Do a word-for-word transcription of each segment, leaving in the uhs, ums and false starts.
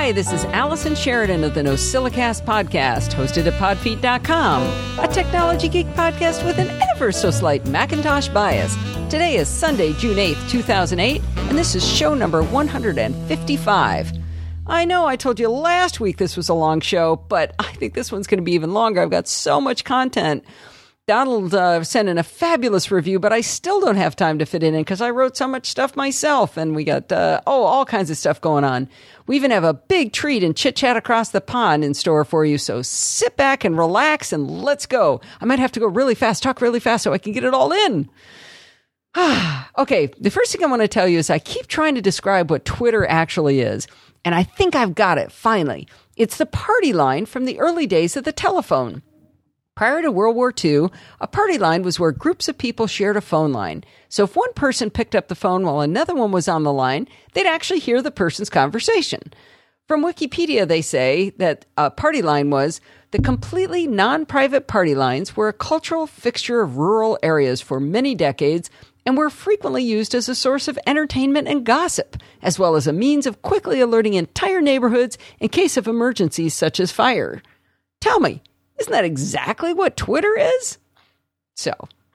Hi, this is Allison Sheridan of the NosillaCast podcast, hosted at podfeet dot com, a technology geek podcast with an ever so slight Macintosh bias. Today is Sunday, June eighth, two thousand eight, and this is show number one hundred fifty-five. I know I told you last week this was a long show, but I think this one's going to be even longer. I've got so much content. Donald uh, sent in a fabulous review, but I still don't have time to fit it in because I wrote so much stuff myself, and we got, uh, oh, all kinds of stuff going on. We even have a big treat and chit-chat across the pond in store for you, so sit back and relax and let's go. I might have to go really fast, talk really fast so I can get it all in. Okay, the first thing I want to tell you is I keep trying to describe what Twitter actually is, and I think I've got it, finally. It's the party line from the early days of the telephone. Prior to World War Two, a party line was where groups of people shared a phone line. So if one person picked up the phone while another one was on the line, they'd actually hear the person's conversation. From Wikipedia, they say that a party line was the completely non-private party lines were a cultural fixture of rural areas for many decades and were frequently used as a source of entertainment and gossip, as well as a means of quickly alerting entire neighborhoods in case of emergencies such as fire. Tell me, isn't that exactly what Twitter is? So,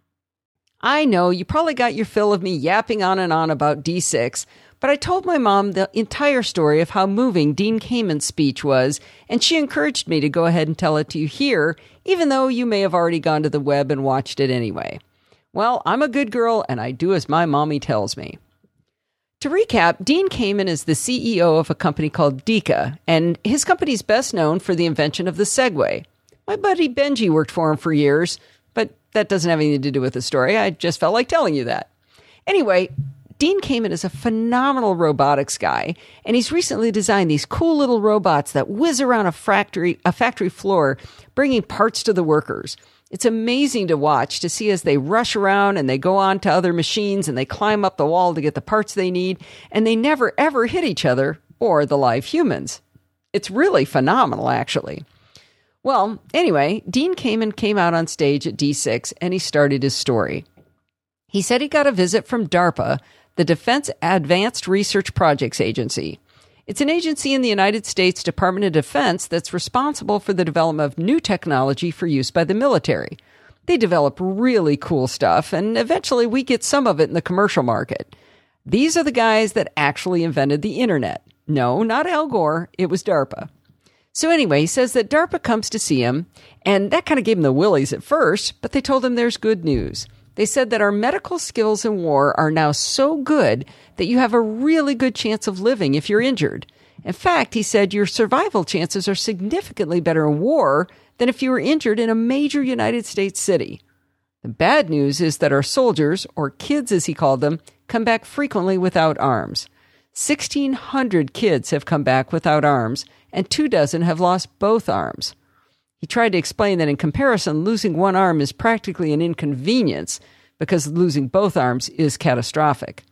I know you probably got your fill of me yapping on and on about D six, but I told my mom the entire story of how moving Dean Kamen's speech was, and she encouraged me to go ahead and tell it to you here, even though you may have already gone to the web and watched it anyway. Well, I'm a good girl, and I do as my mommy tells me. To recap, Dean Kamen is the C E O of a company called Deka, and his company's best known for the invention of the Segway. My buddy Benji worked for him for years, but that doesn't have anything to do with the story. I just felt like telling you that. Anyway, Dean Kamen is a phenomenal robotics guy, and he's recently designed these cool little robots that whiz around a factory, a factory floor, bringing parts to the workers. It's amazing to watch, to see as they rush around and they go on to other machines and they climb up the wall to get the parts they need, and they never ever hit each other or the live humans. It's really phenomenal, actually. Well, anyway, Dean Kamen came out on stage at D six and he started his story. He said he got a visit from DARPA, the Defense Advanced Research Projects Agency. It's an agency in the United States Department of Defense that's responsible for the development of new technology for use by the military. They develop really cool stuff, and eventually we get some of it in the commercial market. These are the guys that actually invented the internet. No, not Al Gore, it was DARPA. So anyway, he says that DARPA comes to see him, and that kind of gave him the willies at first, but they told him there's good news. They said that our medical skills in war are now so good that you have a really good chance of living if you're injured. In fact, he said your survival chances are significantly better in war than if you were injured in a major United States city. The bad news is that our soldiers, or kids as he called them, come back frequently without arms. sixteen hundred kids have come back without arms, and two dozen have lost both arms. He tried to explain that in comparison, losing one arm is practically an inconvenience because losing both arms is catastrophic.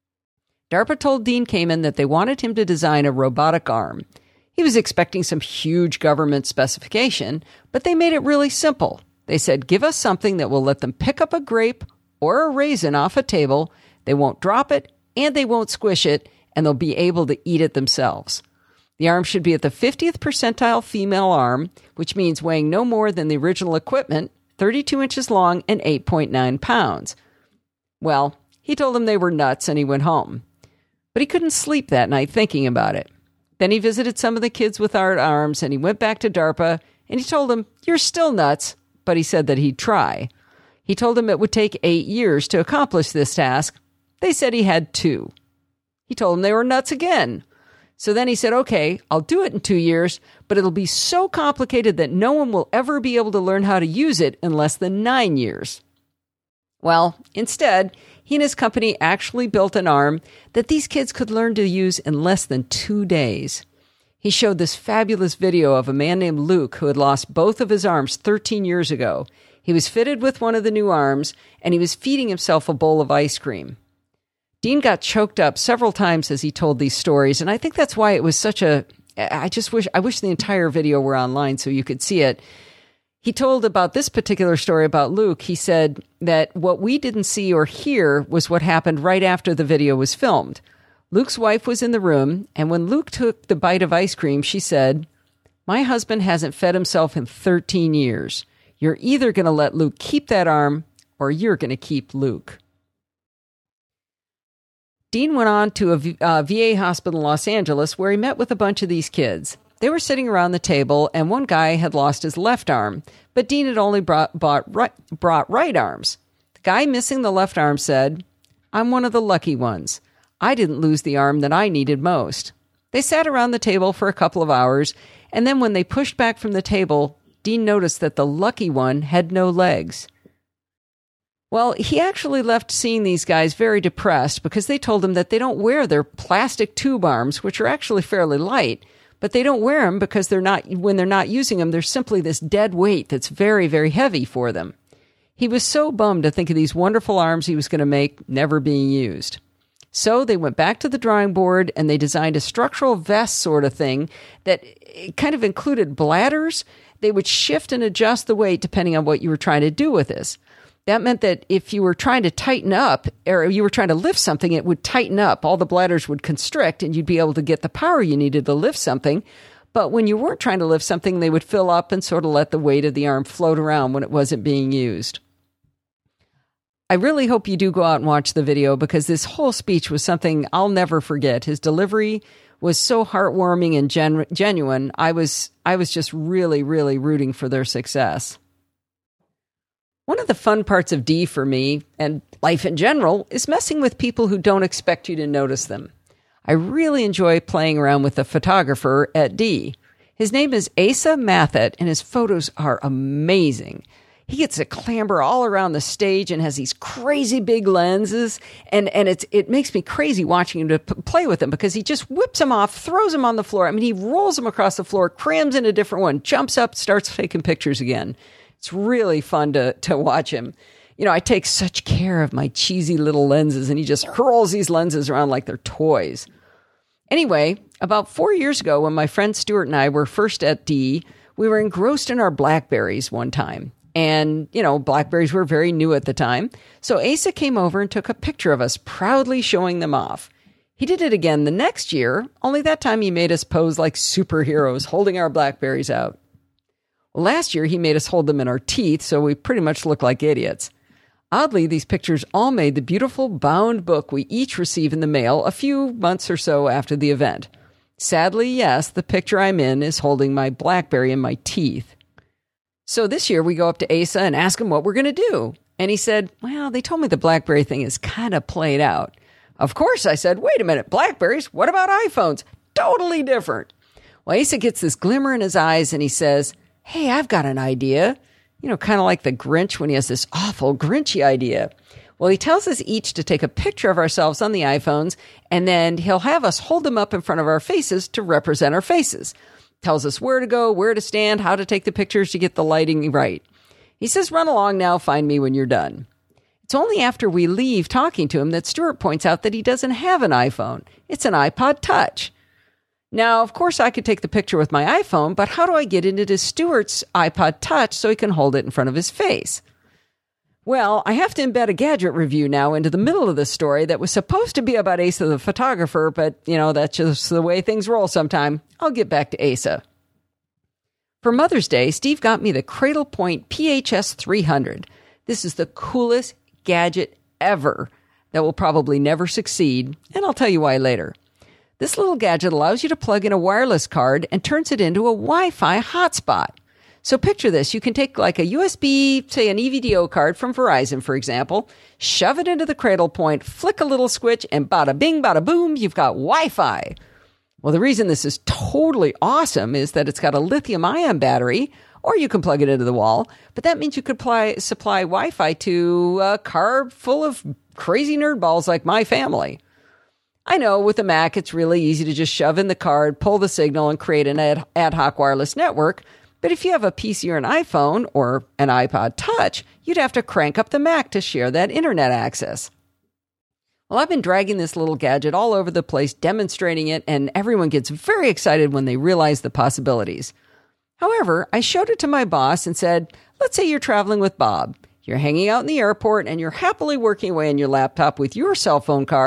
DARPA told Dean Kamen that they wanted him to design a robotic arm. He was expecting some huge government specification, but they made it really simple. They said, give us something that will let them pick up a grape or a raisin off a table, they won't drop it, and they won't squish it, and they'll be able to eat it themselves. The arm should be at the fiftieth percentile female arm, which means weighing no more than the original equipment, thirty-two inches long and eight point nine pounds. Well, he told them they were nuts and he went home. But he couldn't sleep that night thinking about it. Then he visited some of the kids without arms and he went back to DARPA and he told them, you're still nuts, but he said that he'd try. He told them it would take eight years to accomplish this task. They said he had two. He told them they were nuts again. So then he said, okay, I'll do it in two years, but it'll be so complicated that no one will ever be able to learn how to use it in less than nine years. Well, instead, he and his company actually built an arm that these kids could learn to use in less than two days. He showed this fabulous video of a man named Luke who had lost both of his arms thirteen years ago. He was fitted with one of the new arms, and he was feeding himself a bowl of ice cream. Dean got choked up several times as he told these stories, and I think that's why it was such a... I just wish I wish the entire video were online so you could see it. He told about this particular story about Luke. He said that what we didn't see or hear was what happened right after the video was filmed. Luke's wife was in the room, and when Luke took the bite of ice cream, she said, "My husband hasn't fed himself in thirteen years. You're either going to let Luke keep that arm, or you're going to keep Luke." Dean went on to a v- uh, V A hospital in Los Angeles where he met with a bunch of these kids. They were sitting around the table, and one guy had lost his left arm, but Dean had only brought, bought right, brought right arms. The guy missing the left arm said, "I'm one of the lucky ones. I didn't lose the arm that I needed most." They sat around the table for a couple of hours, and then when they pushed back from the table, Dean noticed that the lucky one had no legs. Well, he actually left seeing these guys very depressed because they told him that they don't wear their plastic tube arms, which are actually fairly light, but they don't wear them because they're not, when they're not using them, there's simply this dead weight that's very, very heavy for them. He was so bummed to think of these wonderful arms he was going to make never being used. So they went back to the drawing board and they designed a structural vest sort of thing that kind of included bladders. They would shift and adjust the weight depending on what you were trying to do with this. That meant that if you were trying to tighten up or you were trying to lift something, it would tighten up. All the bladders would constrict and you'd be able to get the power you needed to lift something. But when you weren't trying to lift something, they would fill up and sort of let the weight of the arm float around when it wasn't being used. I really hope you do go out and watch the video because this whole speech was something I'll never forget. His delivery was so heartwarming and gen- genuine. I was, I was just really, really rooting for their success. One of the fun parts of D for me, and life in general, is messing with people who don't expect you to notice them. I really enjoy playing around with the photographer at D. His name is Asa Mathet, and his photos are amazing. He gets to clamber all around the stage and has these crazy big lenses, and, and it's it makes me crazy watching him to p- play with them because he just whips them off, throws them on the floor. I mean, he rolls them across the floor, crams in a different one, jumps up, starts taking pictures again. It's really fun to, to watch him. You know, I take such care of my cheesy little lenses, and he just hurls these lenses around like they're toys. Anyway, about four years ago, when my friend Stuart and I were first at D, we were engrossed in our BlackBerries one time. And, you know, BlackBerries were very new at the time. So Asa came over and took a picture of us, proudly showing them off. He did it again the next year, only that time he made us pose like superheroes, holding our BlackBerries out. Last year, he made us hold them in our teeth, so we pretty much look like idiots. Oddly, these pictures all made the beautiful bound book we each received in the mail a few months or so after the event. Sadly, yes, the picture I'm in is holding my BlackBerry in my teeth. So this year, we go up to Asa and ask him what we're going to do. And he said, well, they told me the BlackBerry thing is kind of played out. Of course, I said, wait a minute, BlackBerries? What about iPhones? Totally different. Well, Asa gets this glimmer in his eyes and he says, hey, I've got an idea. You know, kind of like the Grinch when he has this awful Grinchy idea. Well, he tells us each to take a picture of ourselves on the iPhones, and then he'll have us hold them up in front of our faces to represent our faces. Tells us where to go, where to stand, how to take the pictures to get the lighting right. He says, run along now, find me when you're done. It's only after we leave talking to him that Stuart points out that he doesn't have an iPhone. It's an iPod Touch. Now, of course, I could take the picture with my iPhone, but how do I get it into Stuart's iPod Touch so he can hold it in front of his face? Well, I have to embed a gadget review now into the middle of the story that was supposed to be about Asa the photographer, but, you know, that's just the way things roll sometime. I'll get back to Asa. For Mother's Day, Steve got me the Cradlepoint P H S three hundred. This is the coolest gadget ever that will probably never succeed, and I'll tell you why later. This little gadget allows you to plug in a wireless card and turns it into a Wi-Fi hotspot. So picture this. You can take like a U S B, say an E V D O card from Verizon, for example, shove it into the Cradlepoint, flick a little switch, and bada bing, bada boom, you've got Wi-Fi. Well, the reason this is totally awesome is that it's got a lithium-ion battery, or you can plug it into the wall, but that means you could apply, supply Wi-Fi to a car full of crazy nerd balls like my family. I know with a Mac, it's really easy to just shove in the card, pull the signal, and create an ad, ad hoc wireless network. But if you have a P C or an iPhone or an iPod Touch, you'd have to crank up the Mac to share that internet access. Well, I've been dragging this little gadget all over the place, demonstrating it, and everyone gets very excited when they realize the possibilities. However, I showed it to my boss and said, let's say you're traveling with Bob. You're hanging out in the airport and you're happily working away on your laptop with your cell phone card,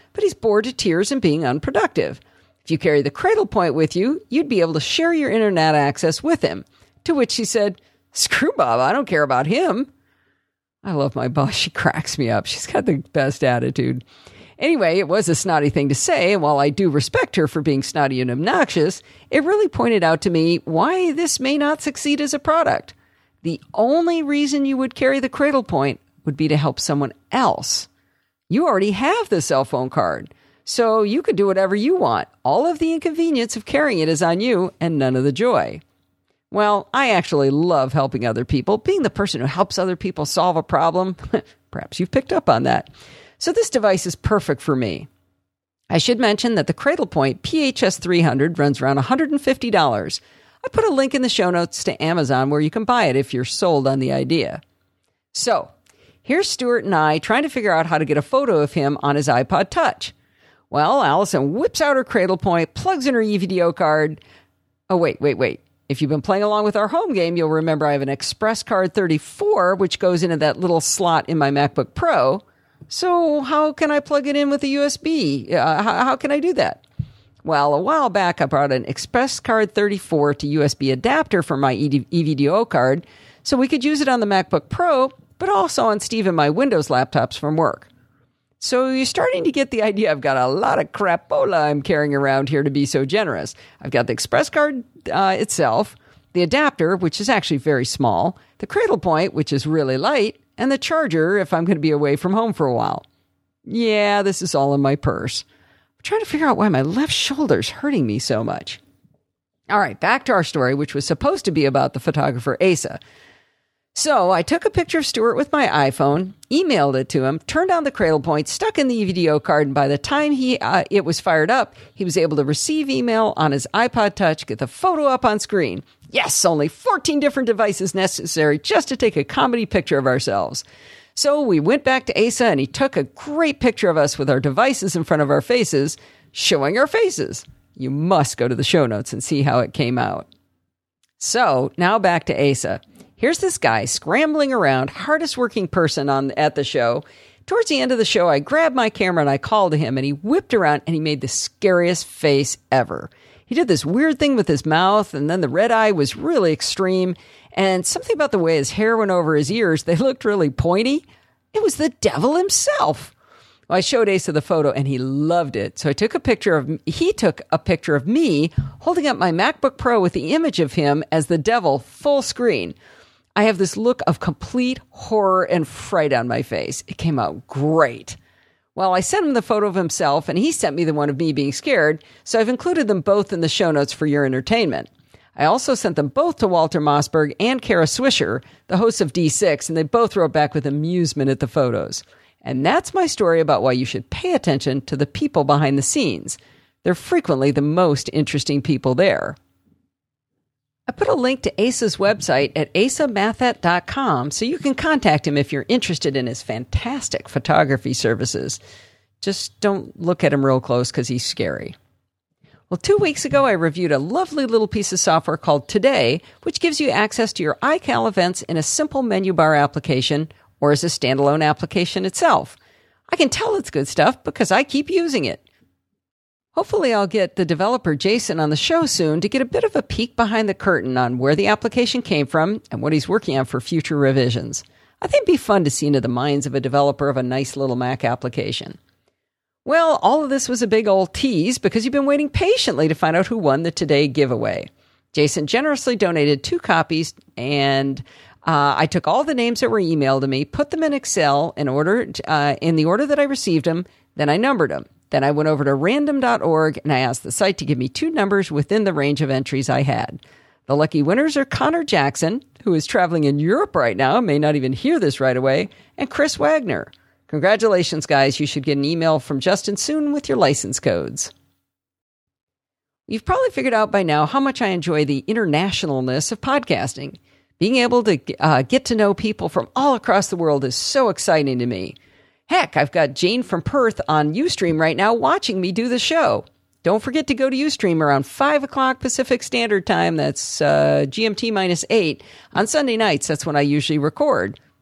but he's bored to tears and being unproductive. If you carry the Cradlepoint with you, you'd be able to share your internet access with him. To which she said, screw Bob, I don't care about him. I love my boss. She cracks me up. She's got the best attitude. Anyway, it was a snotty thing to say, and while I do respect her for being snotty and obnoxious, it really pointed out to me why this may not succeed as a product. The only reason you would carry the Cradlepoint would be to help someone else. You already have the cell phone card, so you could do whatever you want. All of the inconvenience of carrying it is on you, and none of the joy. Well, I actually love helping other people. Being the person who helps other people solve a problem, perhaps you've picked up on that. So this device is perfect for me. I should mention that the Cradlepoint P H S three hundred runs around one hundred fifty dollars. I put a link in the show notes to Amazon where you can buy it if you're sold on the idea. So, here's Stuart and I trying to figure out how to get a photo of him on his iPod Touch. Well, Allison whips out her Cradlepoint, plugs in her E V D O card. Oh, wait, wait, wait. If you've been playing along with our home game, you'll remember I have an Express Card thirty-four, which goes into that little slot in my MacBook Pro. So how can I plug it in with a U S B? Uh, how, how can I do that? Well, a while back, I brought an Express Card thirty-four to U S B adapter for my E V D O card, so we could use it on the MacBook Pro, but also on Steve and my Windows laptops from work. So you're starting to get the idea. I've got a lot of crapola I'm carrying around here to be so generous. I've got the Express Card uh, itself, the adapter, which is actually very small, the Cradlepoint, which is really light, and the charger if I'm going to be away from home for a while. Yeah, this is all in my purse. I'm trying to figure out why my left shoulder's hurting me so much. All right, back to our story, which was supposed to be about the photographer Asa. So I took a picture of Stuart with my iPhone, emailed it to him, turned on the Cradlepoint, stuck in the E V D O card, and by the time he uh, it was fired up, he was able to receive email on his iPod Touch, get the photo up on screen. Yes, only fourteen different devices necessary just to take a comedy picture of ourselves. So we went back to Asa, and he took a great picture of us with our devices in front of our faces, showing our faces. You must go to the show notes and see how it came out. So now back to Asa. Here's this guy scrambling around, hardest working person on at the show. Towards the end of the show, I grabbed my camera and I called to him, and he whipped around and he made the scariest face ever. He did this weird thing with his mouth, and then the red eye was really extreme, and something about the way his hair went over his ears, they looked really pointy. It was the devil himself. Well, I showed Asa the photo, and he loved it. So I took a picture of, he took a picture of me holding up my MacBook Pro with the image of him as the devil full screen. I have this look of complete horror and fright on my face. It came out great. Well, I sent him the photo of himself, and he sent me the one of me being scared, so I've included them both in the show notes for your entertainment. I also sent them both to Walter Mossberg and Kara Swisher, the hosts of D six, and they both wrote back with amusement at the photos. And that's my story about why you should pay attention to the people behind the scenes. They're frequently the most interesting people there. I put a link to Asa's website at asa mathet dot com so you can contact him if you're interested in his fantastic photography services. Just don't look at him real close because he's scary. Well, two weeks ago, I reviewed a lovely little piece of software called Today, which gives you access to your iCal events in a simple menu bar application or as a standalone application itself. I can tell it's good stuff because I keep using it. Hopefully I'll get the developer Jason on the show soon to get a bit of a peek behind the curtain on where the application came from and what he's working on for future revisions. I think it'd be fun to see into the minds of a developer of a nice little Mac application. Well, all of this was a big old tease because you've been waiting patiently to find out who won the Today giveaway. Jason generously donated two copies, and uh, I took all the names that were emailed to me, put them in Excel in order uh, in the order that I received them, then I numbered them. Then I went over to random dot org and I asked the site to give me two numbers within the range of entries I had. The lucky winners are Connor Jackson, who is traveling in Europe right now, may not even hear this right away, and Chris Wagner. Congratulations, guys. You should get an email from Justin soon with your license codes. You've probably figured out by now how much I enjoy the internationalness of podcasting. Being able to uh, get to know people from all across the world is so exciting to me. Heck, I've got Jane from Perth on Ustream right now watching me do the show. Don't forget to go to Ustream around five o'clock Pacific Standard Time. That's uh, G M T minus eight. On Sunday nights, that's when I usually record.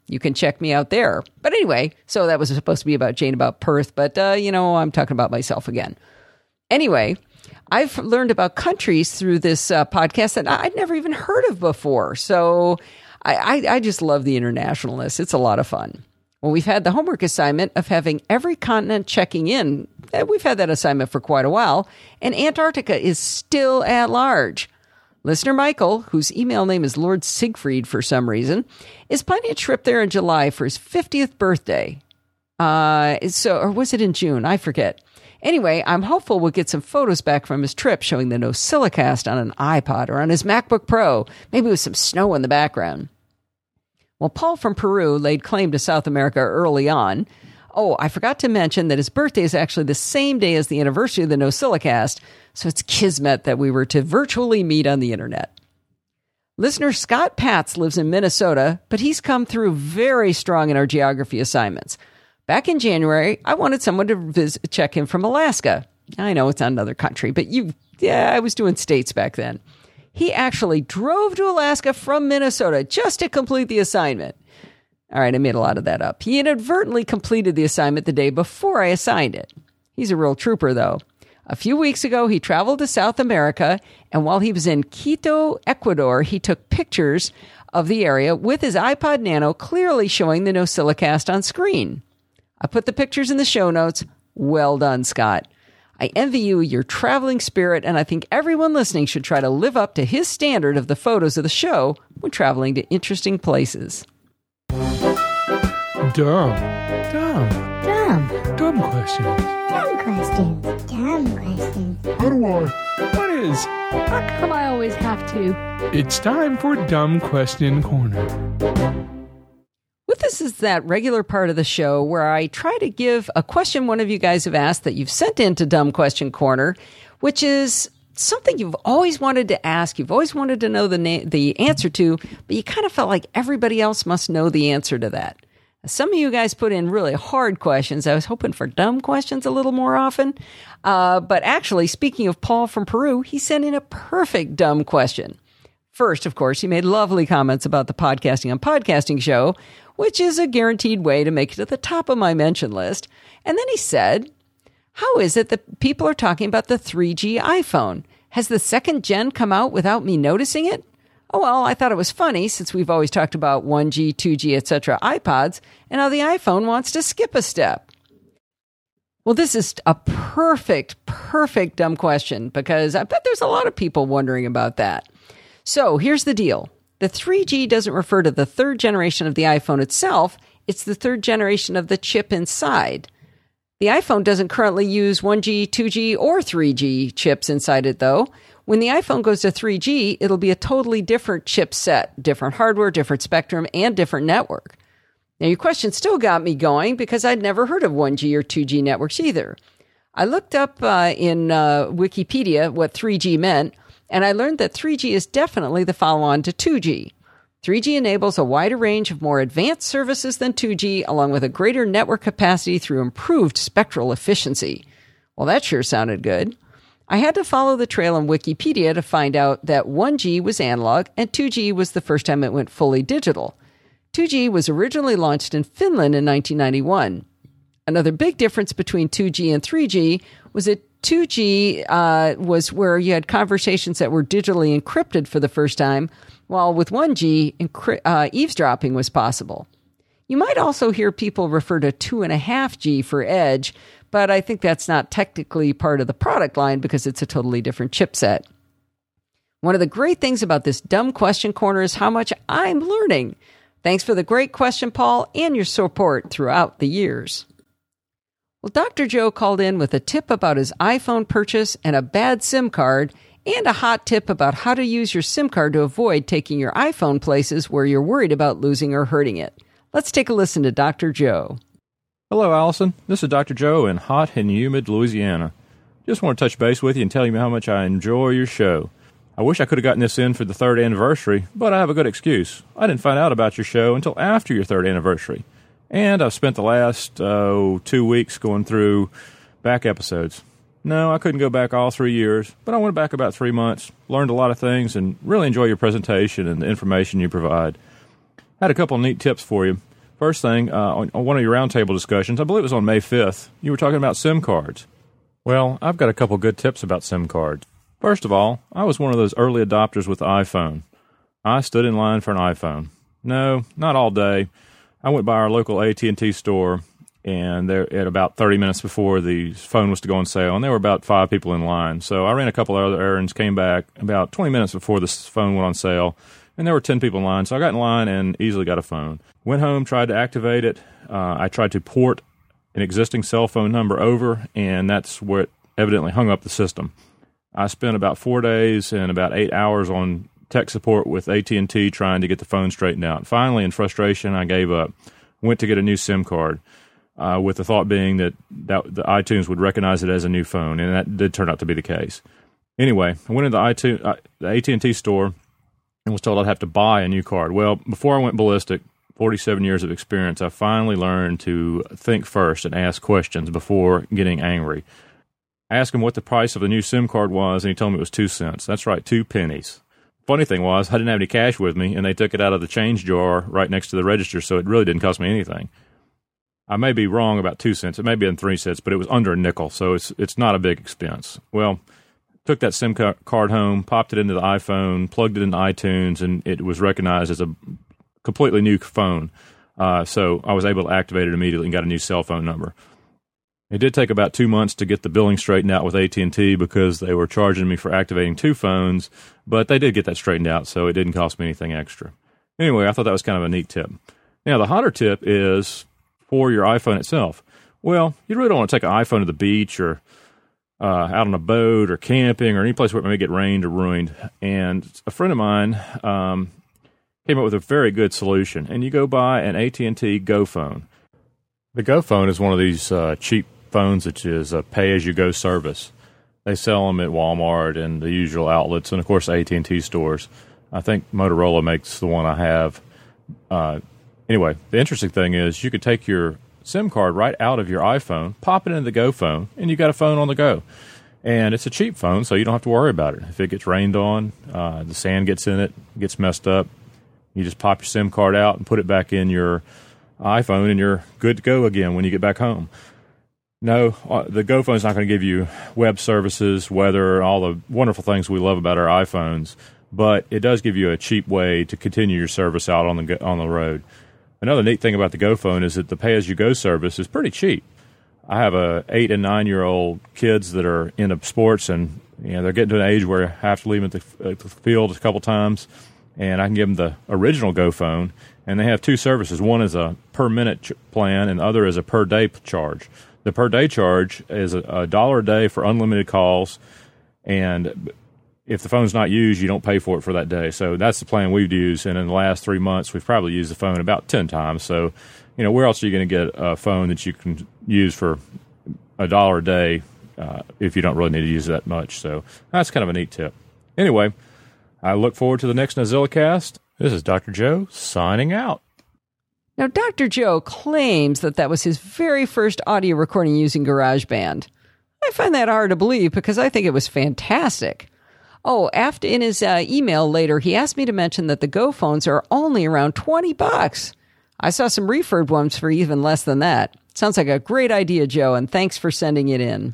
You can check me out there. But anyway, so that was supposed to be about Jane about Perth, but, uh, you know, I'm talking about myself again. Anyway, I've learned about countries through this uh, podcast that I'd never even heard of before. So I, I, I just love the internationalness. It's a lot of fun. Well, we've had the homework assignment of having every continent checking in. We've had that assignment for quite a while, and Antarctica is still at large. Listener Michael, whose email name is Lord Siegfried for some reason, is planning a trip there in July for his fiftieth birthday. Uh, so, or was it in June? I forget. Anyway, I'm hopeful we'll get some photos back from his trip showing the NosillaCast on an iPod or on his MacBook Pro, maybe with some snow in the background. Well, Paul from Peru laid claim to South America early on. Oh, I forgot to mention that his birthday is actually the same day as the anniversary of the NosillaCast, so it's kismet that we were to virtually meet on the internet. Listener Scott Patz lives in Minnesota, but he's come through very strong in our geography assignments. Back in January, I wanted someone to visit, check in from Alaska. I know it's not another country, but you, yeah, I was doing states back then. He actually drove to Alaska from Minnesota just to complete the assignment. All right, I made a lot of that up. He inadvertently completed the assignment the day before I assigned it. He's a real trooper, though. A few weeks ago, he traveled to South America, and while he was in Quito, Ecuador, he took pictures of the area with his iPod Nano, clearly showing the NosillaCast on screen. I put the pictures in the show notes. Well done, Scott. I envy you, your traveling spirit, and I think everyone listening should try to live up to his standard of the photos of the show when traveling to interesting places. Dumb. Dumb. Dumb. Dumb questions. Dumb questions. Dumb questions. How do I? What is? How come I always have to? It's time for Dumb Question Corner. What this is that regular part of the show where I try to give a question one of you guys have asked that you've sent into Dumb Question Corner, which is something you've always wanted to ask, you've always wanted to know the na- the answer to, but you kind of felt like everybody else must know the answer to that. Some of you guys put in really hard questions. I was hoping for dumb questions a little more often. Uh, but actually, speaking of Paul from Peru, he sent in a perfect dumb question. First, of course, he made lovely comments about the Podcasting on Podcasting show, which is a guaranteed way to make it to the top of my mention list. And then he said, how is it that people are talking about the three G iPhone? Has the second gen come out without me noticing it? Oh, well, I thought it was funny since we've always talked about one G, two G, et cetera iPods, and now the iPhone wants to skip a step. Well, this is a perfect, perfect dumb question because I bet there's a lot of people wondering about that. So here's the deal. The three G doesn't refer to the third generation of the iPhone itself. It's the third generation of the chip inside. The iPhone doesn't currently use one G, two G, or three G chips inside it, though. When the iPhone goes to three G, it'll be a totally different chipset, different hardware, different spectrum, and different network. Now, your question still got me going because I'd never heard of one G or two G networks either. I looked up uh, in uh, Wikipedia what three G meant, and I learned that three G is definitely the follow-on to two G. three G enables a wider range of more advanced services than two G, along with a greater network capacity through improved spectral efficiency. Well, that sure sounded good. I had to follow the trail on Wikipedia to find out that one G was analog and two G was the first time it went fully digital. two G was originally launched in Finland in nineteen ninety-one. Another big difference between two G and three G was that two G uh, was where you had conversations that were digitally encrypted for the first time, while with one G, encry- uh, eavesdropping was possible. You might also hear people refer to two point five G for Edge, but I think that's not technically part of the product line because it's a totally different chipset. One of the great things about this Dumb Question Corner is how much I'm learning. Thanks for the great question, Paul, and your support throughout the years. Well, Doctor Joe called in with a tip about his iPhone purchase and a bad SIM card, and a hot tip about how to use your SIM card to avoid taking your iPhone places where you're worried about losing or hurting it. Let's take a listen to Doctor Joe. Hello, Allison. This is Doctor Joe in hot and humid Louisiana. Just want to touch base with you and tell you how much I enjoy your show. I wish I could have gotten this in for the third anniversary, but I have a good excuse. I didn't find out about your show until after your third anniversary. And I've spent the last uh, two weeks going through back episodes. No, I couldn't go back all three years, but I went back about three months, learned a lot of things, and really enjoy your presentation and the information you provide. I had a couple of neat tips for you. First thing, uh, on, on one of your roundtable discussions, I believe it was on May fifth, you were talking about SIM cards. Well, I've got a couple good tips about SIM cards. First of all, I was one of those early adopters with the iPhone. I stood in line for an iPhone. No, not all day. I went by our local A T and T store, and there at about thirty minutes before the phone was to go on sale, and there were about five people in line. So I ran a couple of other errands, came back about twenty minutes before the phone went on sale, and there were ten people in line. So I got in line and easily got a phone. Went home, tried to activate it. Uh, I tried to port an existing cell phone number over, and that's what evidently hung up the system. I spent about four days and about eight hours on tech support with A T and T trying to get the phone straightened out. Finally, in frustration, I gave up. Went to get a new SIM card, uh, with the thought being that, that the iTunes would recognize it as a new phone, and that did turn out to be the case. Anyway, I went into the, iTunes, uh, the A T and T store and was told I'd have to buy a new card. Well, before I went ballistic, forty-seven years of experience, I finally learned to think first and ask questions before getting angry. I asked him what the price of the new SIM card was, and he told me it was two cents. That's right, two pennies. Funny thing was, I didn't have any cash with me, and they took it out of the change jar right next to the register, so it really didn't cost me anything. I may be wrong about two cents. It may be in three cents, but it was under a nickel, so it's it's not a big expense. Well, took that SIM card home, popped it into the iPhone, plugged it into iTunes, and it was recognized as a completely new phone. Uh, so I was able to activate it immediately and got a new cell phone number. It did take about two months to get the billing straightened out with A T and T because they were charging me for activating two phones, but they did get that straightened out, so it didn't cost me anything extra. Anyway, I thought that was kind of a neat tip. Now, the hotter tip is for your iPhone itself. Well, you really don't want to take an iPhone to the beach or uh, out on a boat or camping or any place where it may get rained or ruined. And a friend of mine um, came up with a very good solution, and you go buy an A T and T Go phone. The Go phone is one of these uh, cheap phones that is a pay-as-you-go service. They sell them at Walmart and the usual outlets, and of course A T and T stores. I think Motorola makes the one I have. Uh, anyway, the interesting thing is you could take your SIM card right out of your iPhone, pop it into the Go phone, and you got a phone on the go. And it's a cheap phone, so you don't have to worry about it. If it gets rained on, uh, the sand gets in it, gets messed up, you just pop your SIM card out and put it back in your iPhone, and you're good to go again when you get back home. No, the Go phone is not going to give you web services, weather, all the wonderful things we love about our iPhones, but it does give you a cheap way to continue your service out on the on the road. Another neat thing about the Go phone is that the pay-as-you-go service is pretty cheap. I have a eight and nine year old kids that are into sports, and you know they're getting to an age where I have to leave them at the, at the field a couple times, and I can give them the original Go phone, and they have two services. One is a per minute ch- plan, and the other is a per day charge. The per day charge is a, a dollar a day for unlimited calls, and if the phone's not used, you don't pay for it for that day. So that's the plan we've used, and in the last three months, we've probably used the phone about ten times. So, you know, where else are you going to get a phone that you can use for a dollar a day uh, if you don't really need to use it that much? So that's kind of a neat tip. Anyway, I look forward to the next NozillaCast. This is Doctor Joe signing out. Now, Doctor Joe claims that that was his very first audio recording using GarageBand. I find that hard to believe because I think it was fantastic. Oh, after in his uh, email later, he asked me to mention that the Go phones are only around twenty bucks. I saw some refurb ones for even less than that. Sounds like a great idea, Joe, and thanks for sending it in.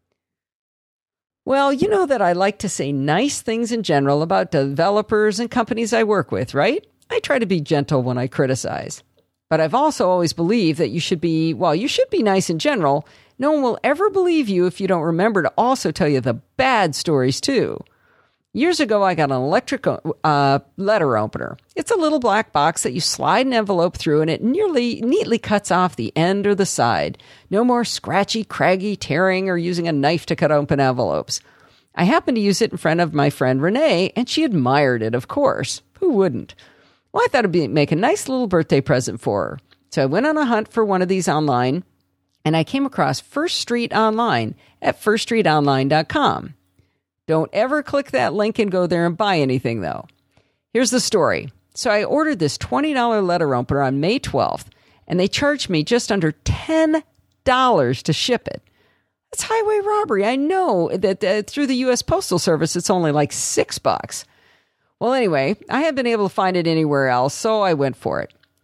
Well, you know that I like to say nice things in general about developers and companies I work with, right? I try to be gentle when I criticize. But I've also always believed that you should be, well, you should be nice in general. No one will ever believe you if you don't remember to also tell you the bad stories, too. Years ago, I got an electric uh, letter opener. It's a little black box that you slide an envelope through, and it nearly neatly cuts off the end or the side. No more scratchy, craggy tearing or using a knife to cut open envelopes. I happened to use it in front of my friend Renee, and she admired it, of course. Who wouldn't? Well, I thought it'd be, make a nice little birthday present for her. So I went on a hunt for one of these online, and I came across First Street Online at first street online dot com. Don't ever click that link and go there and buy anything, though. Here's the story. So I ordered this twenty dollars letter opener on May twelfth, and they charged me just under ten dollars to ship it. That's highway robbery. I know that uh, through the U S Postal Service, it's only like six bucks. Well, anyway, I haven't been able to find it anywhere else, so I went for it.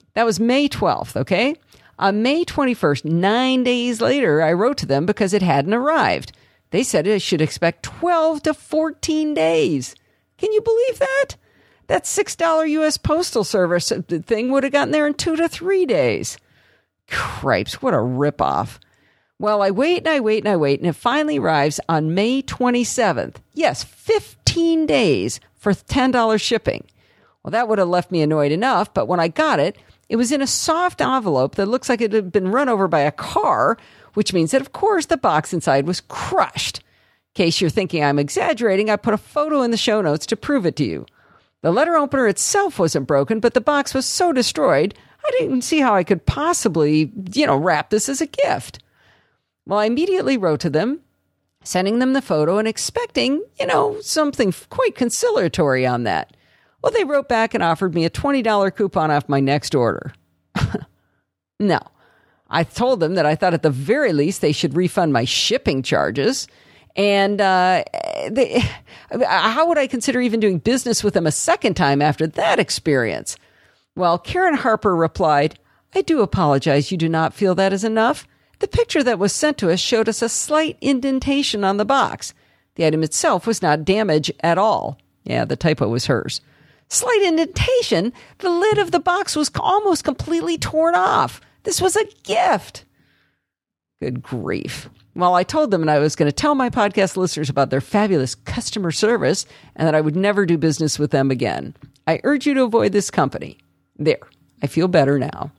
That was May twelfth, okay? On May twenty-first, nine days later, I wrote to them because it hadn't arrived. They said I should expect twelve to fourteen days. Can you believe that? That six dollars U S Postal Service thing would have gotten there in two to three days. Cripes, what a ripoff. Well, I wait and I wait and I wait, and it finally arrives on May twenty-seventh. Yes, fifteen days for ten dollars shipping. Well, that would have left me annoyed enough, but when I got it, it was in a soft envelope that looks like it had been run over by a car, which means that, of course, the box inside was crushed. In case you're thinking I'm exaggerating, I put a photo in the show notes to prove it to you. The letter opener itself wasn't broken, but the box was so destroyed, I didn't see how I could possibly, you know, wrap this as a gift. Well, I immediately wrote to them, sending them the photo and expecting, you know, something quite conciliatory on that. Well, they wrote back and offered me a twenty dollars coupon off my next order. No. I told them that I thought at the very least they should refund my shipping charges. And uh, they, how would I consider even doing business with them a second time after that experience? Well, Karen Harper replied, I do apologize you do not feel that is enough. The picture that was sent to us showed us a slight indentation on the box. The item itself was not damaged at all. Yeah, the typo was hers. Slight indentation? The lid of the box was almost completely torn off. This was a gift. Good grief. Well, I told them that I was going to tell my podcast listeners about their fabulous customer service and that I would never do business with them again. I urge you to avoid this company. There. I feel better now.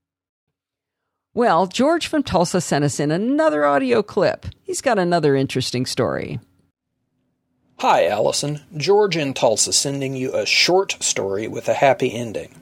Well, George from Tulsa sent us in another audio clip. He's got another interesting story. Hi, Allison. George in Tulsa sending you a short story with a happy ending.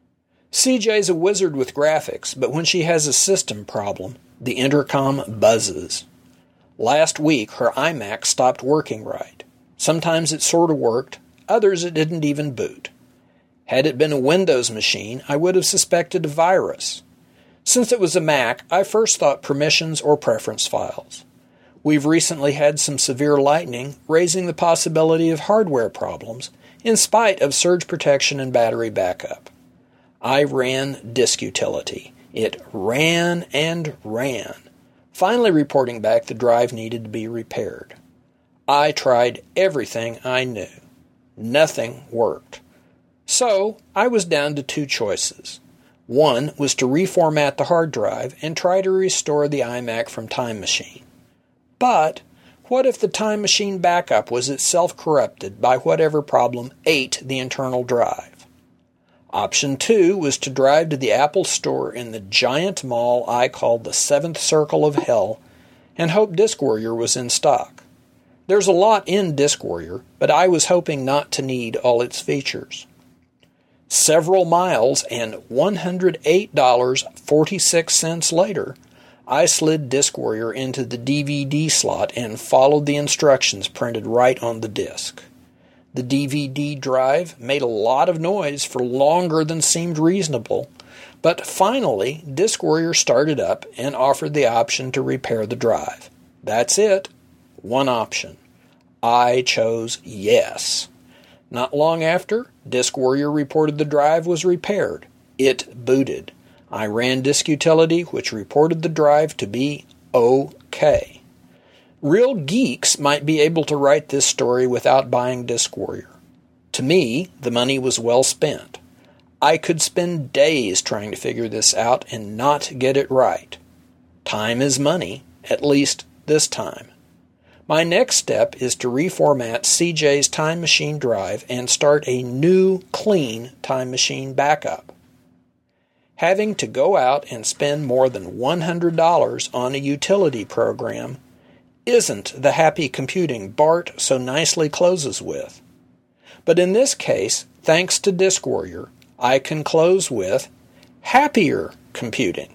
C J's a wizard with graphics, but when she has a system problem, the intercom buzzes. Last week, her iMac stopped working right. Sometimes it sort of worked, others it didn't even boot. Had it been a Windows machine, I would have suspected a virus. Since it was a Mac, I first thought permissions or preference files. We've recently had some severe lightning, raising the possibility of hardware problems, in spite of surge protection and battery backup. I ran Disk Utility. It ran and ran, finally reporting back the drive needed to be repaired. I tried everything I knew. Nothing worked. So, I was down to two choices. One was to reformat the hard drive and try to restore the iMac from Time Machine. But what if the Time Machine backup was itself corrupted by whatever problem ate the internal drive? Option two was to drive to the Apple Store in the giant mall I called the Seventh Circle of Hell and hope Disk Warrior was in stock. There's a lot in Disk Warrior, but I was hoping not to need all its features. Several miles and one hundred eight dollars and forty-six cents later, I slid Disk Warrior into the D V D slot and followed the instructions printed right on the disc. The D V D drive made a lot of noise for longer than seemed reasonable, but finally Disk Warrior started up and offered the option to repair the drive. That's it. One option. I chose yes. Not long after, Disk Warrior reported the drive was repaired. It booted. I ran Disk Utility, which reported the drive to be okay. Real geeks might be able to write this story without buying Disk Warrior. To me, the money was well spent. I could spend days trying to figure this out and not get it right. Time is money, at least this time. My next step is to reformat C J's Time Machine drive and start a new, clean Time Machine backup. Having to go out and spend more than one hundred dollars on a utility program isn't the happy computing Bart so nicely closes with. But in this case, thanks to Disk Warrior, I can close with happier computing.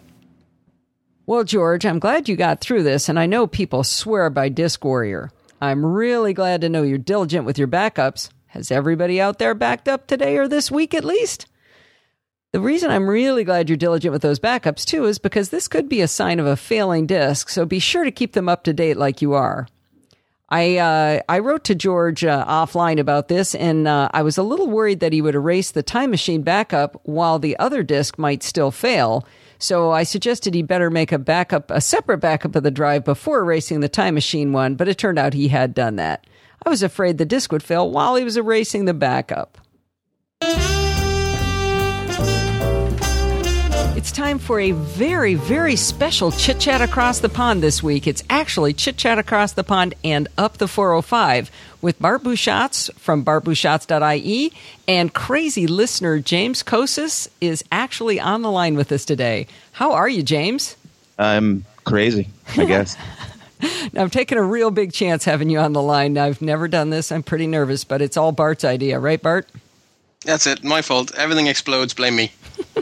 Well, George, I'm glad you got through this, and I know people swear by Disk Warrior. I'm really glad to know you're diligent with your backups. Has everybody out there backed up today or this week at least? The reason I'm really glad you're diligent with those backups, too, is because this could be a sign of a failing disk, so be sure to keep them up to date like you are. I uh, I wrote to George uh, offline about this, and uh, I was a little worried that he would erase the Time Machine backup while the other disk might still fail. So I suggested he better make a backup, a separate backup of the drive before erasing the Time Machine one, but it turned out he had done that. I was afraid the disk would fail while he was erasing the backup. It's time for a very, very special Chit Chat Across the Pond this week. It's actually Chit Chat Across the Pond and Up the four oh five with Bart Busschots from bart busschots dot I E, and crazy listener James Kosis is actually on the line with us today. How are you, James? I'm crazy, I guess. Now, I'm taking a real big chance having you on the line. I've never done this. I'm pretty nervous, but it's all Bart's idea, right, Bart? That's it. My fault. Everything explodes. Blame me.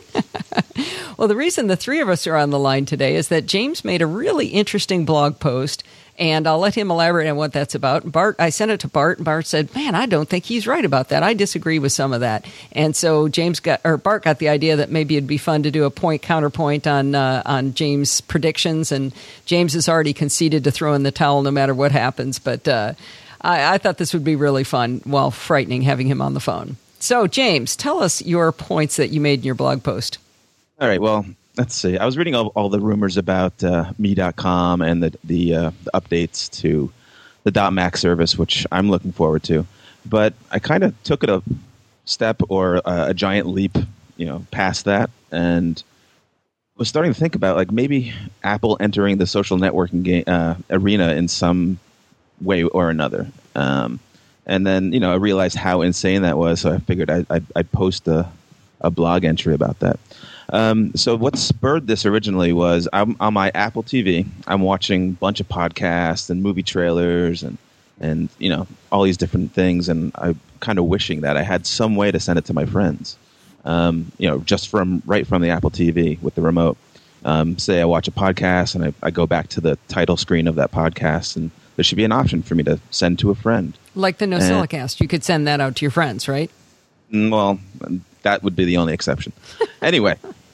Well, the reason the three of us are on the line today is that James made a really interesting blog post, and I'll let him elaborate on what that's about. Bart, I sent it to Bart, and Bart said, man, I don't think he's right about that. I disagree with some of that. And so James got, or Bart got the idea that maybe it'd be fun to do a point counterpoint on uh, on James' predictions, and James has already conceded to throw in the towel no matter what happens. But uh, I, I thought this would be really fun, while frightening, having him on the phone. So, James, tell us your points that you made in your blog post. All right, well, let's see. I was reading all, all the rumors about uh, me dot com and the the, uh, the updates to the .Mac service, which I'm looking forward to. But I kind of took it a step or a, a giant leap, you know, past that, and was starting to think about like maybe Apple entering the social networking game, uh, arena in some way or another. Um, and then, you know, I realized how insane that was, so I figured I'd, I'd, I'd post a, a blog entry about that. Um, so what spurred this originally was I'm on my Apple T V. I'm watching a bunch of podcasts and movie trailers and, and you know, all these different things. And I'm kind of wishing that I had some way to send it to my friends, um, you know, just from right from the Apple T V with the remote. Um, say I watch a podcast and I, I go back to the title screen of that podcast, and there should be an option for me to send to a friend. Like the NosillaCast. You could send that out to your friends, right? Well, that would be the only exception. Anyway.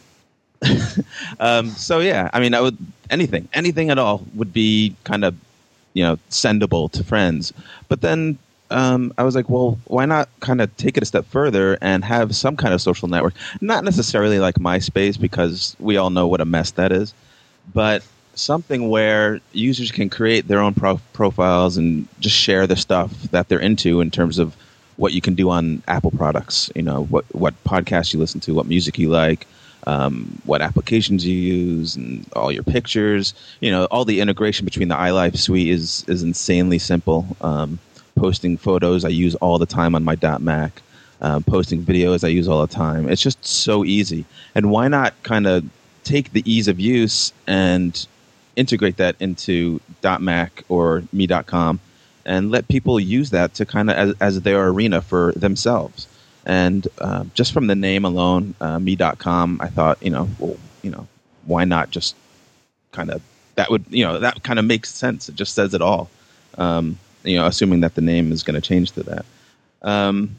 um, so yeah, I mean, I would anything, anything at all would be kind of, you know, sendable to friends. But then um, I was like, well, why not kind of take it a step further and have some kind of social network? Not necessarily like MySpace, because we all know what a mess that is, but something where users can create their own pro- profiles and just share the stuff that they're into in terms of what you can do on Apple products. You know, what what podcasts you listen to, what music you like. Um, what applications you use, and all your pictures. You know, all the integration between the iLife suite is is insanely simple. Um, posting photos I use all the time on my .Mac. Um, posting videos I use all the time. It's just so easy. And why not kind of take the ease of use and integrate that into .Mac or me dot com and let people use that to kind of as, as their arena for themselves. And uh, just from the name alone, uh, me dot com, I thought, you know, well, you know, why not just kind of that would, you know, that kind of makes sense. It just says it all. Um, you know, assuming that the name is going to change to that. Um,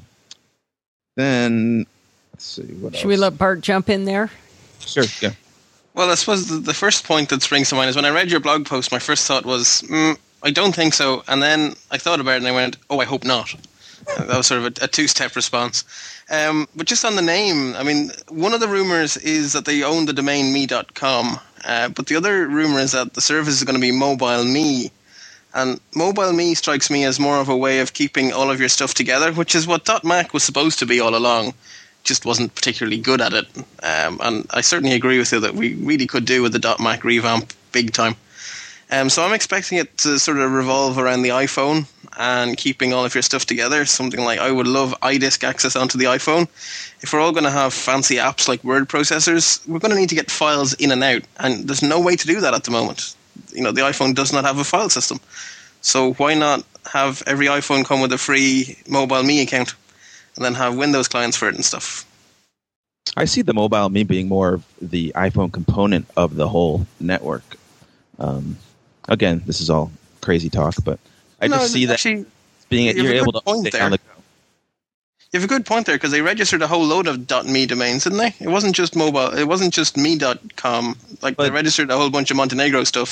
then let's see what else. Should we let Bart jump in there? Sure. Yeah. Well, I suppose the, the first point that springs to mind is when I read your blog post, my first thought was, mm, I don't think so. And then I thought about it and I went, oh, I hope not. That was sort of a, a two-step response. Um, but just on the name, I mean, one of the rumors is that they own the domain me dot com, uh, but the other rumor is that the service is going to be MobileMe. And MobileMe strikes me as more of a way of keeping all of your stuff together, which is what .Mac was supposed to be all along. Just wasn't particularly good at it. Um, and I certainly agree with you that we really could do with the .Mac revamp big time. Um, so I'm expecting it to sort of revolve around the iPhone and keeping all of your stuff together. Something like, I would love iDisk access onto the iPhone. If we're all going to have fancy apps like word processors, we're going to need to get files in and out. And there's no way to do that at the moment. You know, the iPhone does not have a file system. So why not have every iPhone come with a free MobileMe account and then have Windows clients for it and stuff? I see the MobileMe being more of the iPhone component of the whole network. Um, again, this is all crazy talk, but I no, just see actually, that being you're able to point stay there. on the go. You have a good point there, because they registered a whole load of .me domains, didn't they? It wasn't just mobile. It wasn't just me dot com. Like, But- they registered a whole bunch of Montenegro stuff.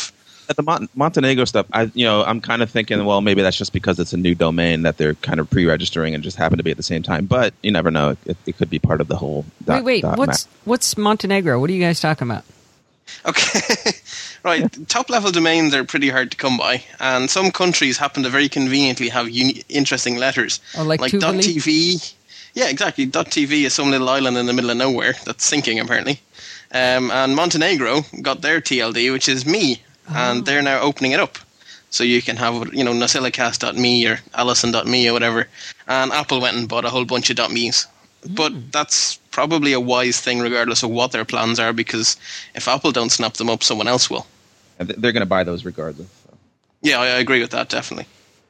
at the Mon- Montenegro stuff, I you know I'm kind of thinking, well, maybe that's just because it's a new domain that they're kind of pre-registering and just happen to be at the same time. But you never know; it, it could be part of the whole. Dot, wait, wait, dot what's Mac. what's Montenegro? What are you guys talking about? Okay, right. Top level domains are pretty hard to come by, and some countries happen to very conveniently have uni- interesting letters, Oh, like Tuvalu? .tv. Yeah, exactly. .tv is some little island in the middle of nowhere that's sinking apparently, um, and Montenegro got their T L D, which is me, oh. and they're now opening it up, so you can have you know nosilicast dot me or Allison dot me or whatever. And Apple went and bought a whole bunch of .me's. But that's probably a wise thing regardless of what their plans are, because if Apple don't snap them up, someone else will. And they're going to buy those regardless. So. Yeah, I, I agree with that, definitely.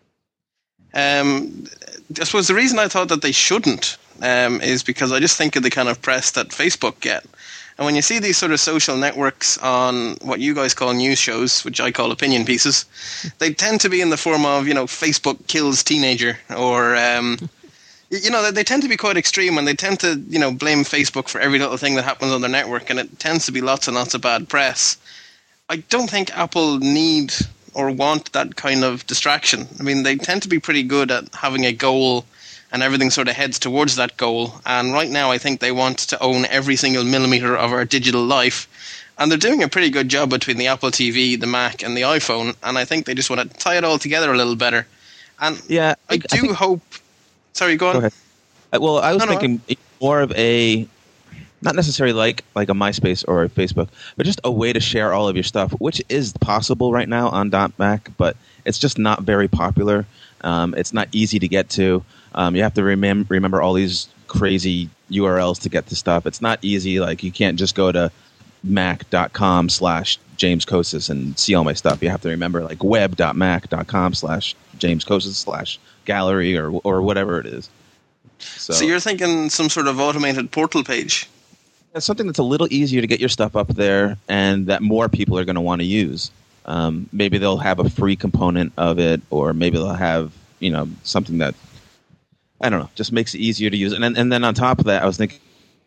Um, I suppose the reason I thought that they shouldn't um, is because I just think of the kind of press that Facebook get. And when you see these sort of social networks on what you guys call news shows, which I call opinion pieces, they tend to be in the form of, you know, Facebook kills teenager or... Um, You know, they tend to be quite extreme, and they tend to, you know, blame Facebook for every little thing that happens on their network, and it tends to be lots and lots of bad press. I don't think Apple need or want that kind of distraction. I mean, they tend to be pretty good at having a goal, and everything sort of heads towards that goal. And right now, I think they want to own every single millimeter of our digital life. And they're doing a pretty good job between the Apple T V, the Mac, and the iPhone, and I think they just want to tie it all together a little better. And yeah, I, I do I think- hope... Sorry, go on. Go ahead. Uh, Well, I was No, no, thinking more of a, not necessarily like like a MySpace or a Facebook, but just a way to share all of your stuff, which is possible right now on .Mac, but it's just not very popular. Um, it's not easy to get to. Um, you have to remem- remember all these crazy U R Ls to get to stuff. It's not easy. Like you can't just go to mac.com slash James Kosis and see all my stuff. You have to remember like web.mac.com slash James Kosis slash gallery or or whatever it is. So, So you're thinking some sort of automated portal page? it's something that's a little easier to get your stuff up there and that more people are going to want to use. Um, maybe they'll have a free component of it, or maybe they'll have, you know, something that, I don't know, just makes it easier to use. And then, and then on top of that, I was thinking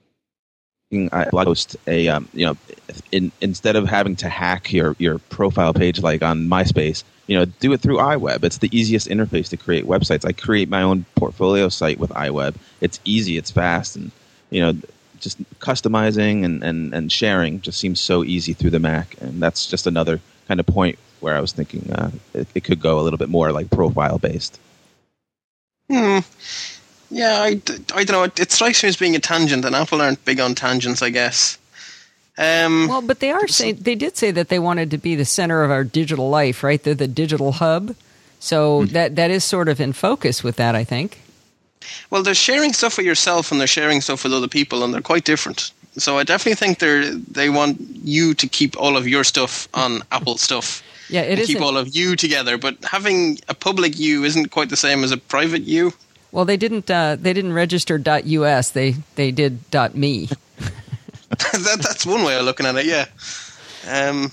I blog post a, um, you know, in, instead of having to hack your, your profile page like on MySpace, you know, do it through iWeb. It's the easiest interface to create websites. I create my own portfolio site with iWeb. It's easy, it's fast, and, you know, just customizing and, and, and sharing just seems so easy through the Mac. And that's just another kind of point where I was thinking uh, it, it could go a little bit more like profile-based. Hmm. Yeah, I, I don't know. It, it strikes me as being a tangent, and Apple aren't big on tangents, I guess. Um, Well, but they are saying they did say that they wanted to be the center of our digital life, right? They're the digital hub, so Mm-hmm. that that is sort of in focus with that, I think. Well, they're sharing stuff with yourself, and they're sharing stuff with other people, and they're quite different. So I definitely think they they want you to keep all of your stuff on Apple stuff. Yeah, it and is. keep all of you together. But having a public you isn't quite the same as a private you. Well, they didn't. Uh, they didn't register .us. They they did .me. that, that's one way of looking at it. Yeah. Um,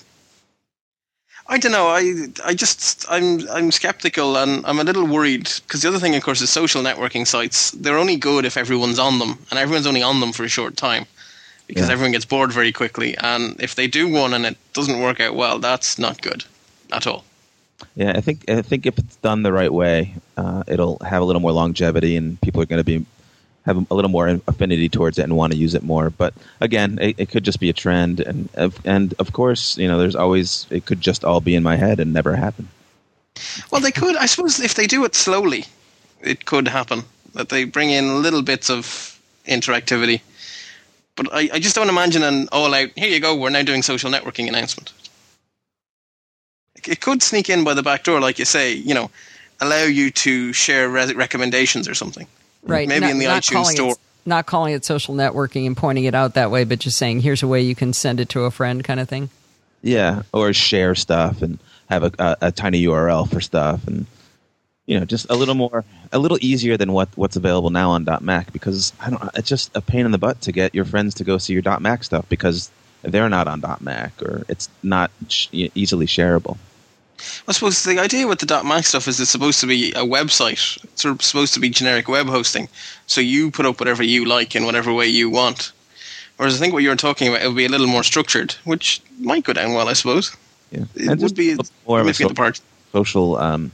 I don't know. I I just I'm I'm skeptical, and I'm a little worried because the other thing, of course, is social networking sites. They're only good if everyone's on them, and everyone's only on them for a short time because Yeah. everyone gets bored very quickly. And if they do one and it doesn't work out well, that's not good at all. Yeah, I think I think if it's done the right way, uh, it'll have a little more longevity, and people are going to be have a little more affinity towards it and want to use it more. But again, it, it could just be a trend, and and of course, you know, there's always it could just all be in my head and never happen. Well, they could. I suppose if they do it slowly, it could happen. That they bring in little bits of interactivity. But I, I just don't imagine an all-out, here you go, we're now doing social networking announcement. It could sneak in by the back door, like you say, you know, allow you to share re- recommendations or something. Right. Maybe not, in the not iTunes calling store. It, not calling it social networking and pointing it out that way, but just saying, here's a way you can send it to a friend kind of thing. Yeah, or share stuff and have a, a, a tiny U R L for stuff, and you know, just a little more, a little easier than what, what's available now on .Mac, because I don't. It's just a pain in the butt to get your friends to go see your .Mac stuff because they're not on .Mac, or it's not sh- easily shareable. I suppose the idea with the .Mac stuff is it's supposed to be a website. It's sort of supposed to be generic web hosting. So you put up whatever you like in whatever way you want. Whereas I think what you were talking about, it would be a little more structured, which might go down well, I suppose. Yeah. It And would be more of a significant so- part. social um,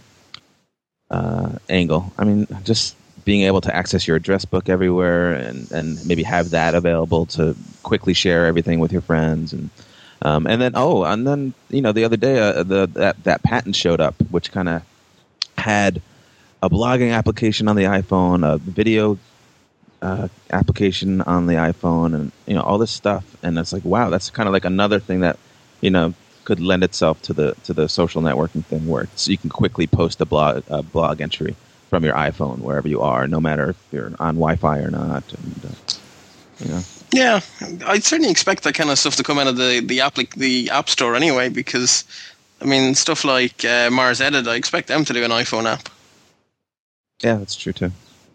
uh, angle. I mean, just being able to access your address book everywhere, and, and maybe have that available to quickly share everything with your friends, and um, and then oh, and then you know the other day uh, the that that patent showed up, which kind of had a blogging application on the iPhone, a video uh, application on the iPhone, and you know all this stuff, and it's like wow, that's kind of like another thing that you know could lend itself to the to the social networking thing, where it's, you can quickly post a blog a blog entry from your iPhone wherever you are, no matter if you're on Wi-Fi or not, and uh, you know. Yeah, I'd certainly expect that kind of stuff to come out of the the app the App Store anyway, because I mean stuff like uh, Mars Edit, I expect them to do an iPhone app. Yeah, that's true too.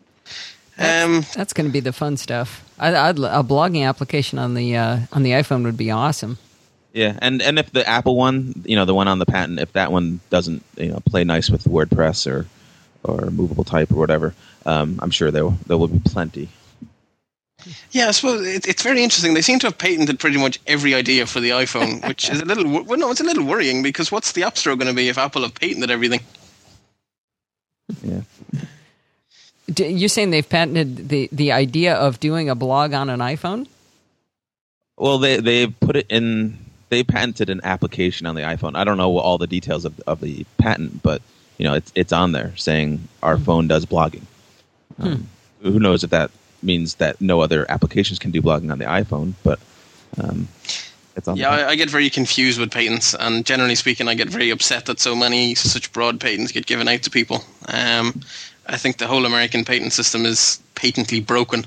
Um, That's going to be the fun stuff. I, I'd, a blogging application on the uh, on the iPhone would be awesome. Yeah, and, and if the Apple one, you know, the one on the patent, if that one doesn't, you know, play nice with WordPress or or movable type or whatever, um, I'm sure there there will be plenty. Yeah, I suppose it, it's very interesting. They seem to have patented pretty much every idea for the iPhone, which is a little well, no, it's a little worrying, because what's the App Store going to be if Apple have patented everything? Yeah. D- You're saying they've patented the, the idea of doing a blog on an iPhone? Well, they they put it in. They patented an application on the iPhone. I don't know all the details of of the patent, but you know, it's it's on there saying our phone does blogging. Um, hmm. Who knows if that means that no other applications can do blogging on the iPhone? But um, it's on. Yeah, there. I, I get very confused with patents, and generally speaking, I get very upset that so many such broad patents get given out to people. Um, I think the whole American patent system is patently broken.